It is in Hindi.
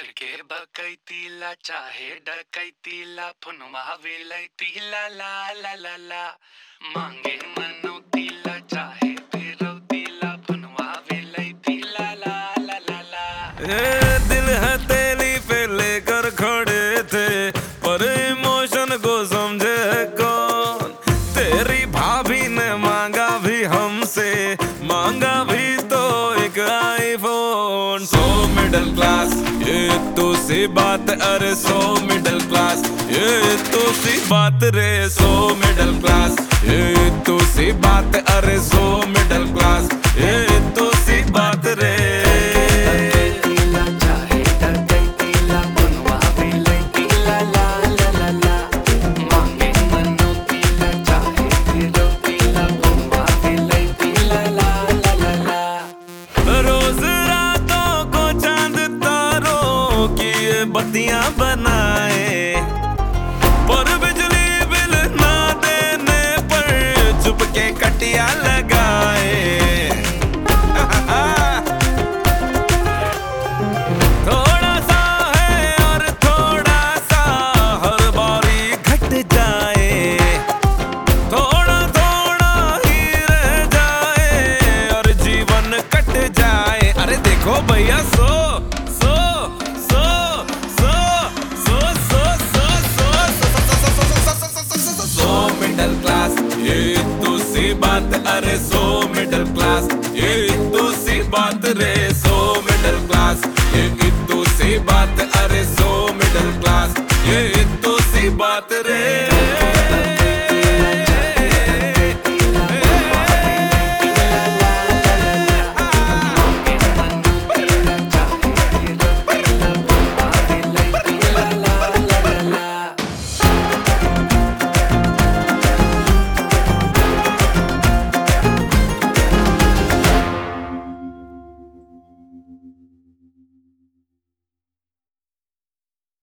करके बकैतीला चाहे डकैतीला फुनवा वेलैतीला ला ला ला ला मांगे मनौतीला चाहे फिरौतीला फुनवा वेलैतीला ला ला ला ला। ये दिल हथेली पे लेकर खड़े थे पर इमोशन को समझे कौन। तेरी भाभी ने मांगा भी हमसे, मांगा भी तो एक आईफोन। सो मिडिल क्लास ये तो सी बात, अरे सो मिडिल क्लास ये तो सी बात रे। सो मिडिल क्लास ये तो सी बात, अरे सो मिडिल क्लास ये तो सी बात रे। बत्तियां बनाए पर बिजली बिल ना देने पर चुपके कटिया लगाए। थोड़ा सा है और थोड़ा सा हर बारी घट जाए, थोड़ा थोड़ा ही रह जाए और जीवन कट जाए। अरे देखो भैया सो मिडिल क्लास ये तो सी बात, अरे सो मिडिल क्लास ये तो सी बात रे। सो मिडिल क्लास ये तो सी बात, अरे सो मिडिल क्लास ये तो सी बात रे।